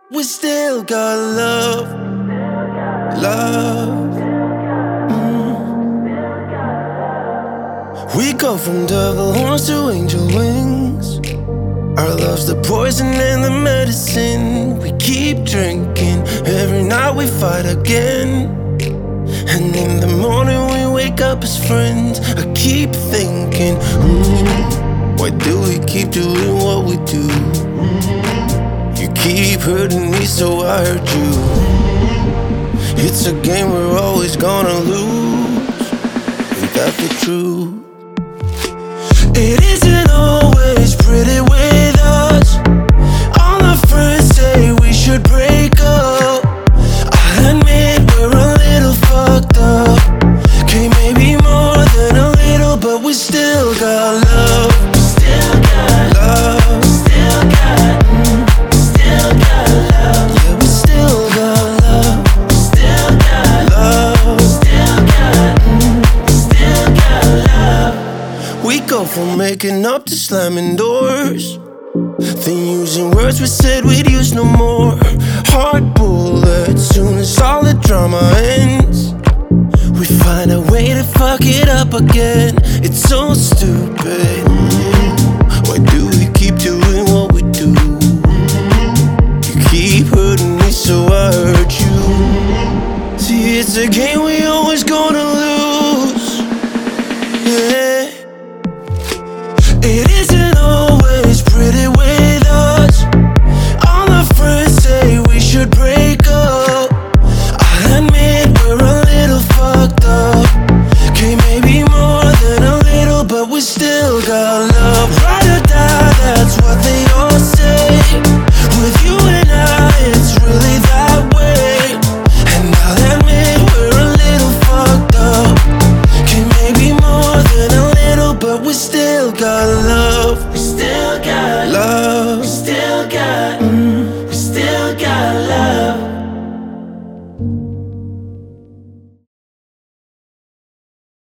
We still got love, love. We go from devil horns to angel wings. Our love's the poison and the medicine. We keep drinking, every night we fight again. And in the morning we wake up as friends. I keep thinking, why do we keep doing what we do? You keep hurting me, so I hurt you. It's a game we're always gonna lose. Ain't that the truth? It isn't always pretty with us. All our friends say we should break up. I admit we're a little fucked up. Okay, maybe more than a little, but we still got love. Still got love. Still got love. Yeah, we still got love. Still got love. Still got love. We go from making up to slamming doors, then using words we said we'd use no more. Hard bullets, soon as all the drama ends, we find a way to fuck it up again. It's so stupid. Why do we keep doing what we do? You keep hurting me, so I hurt you. See, it's a game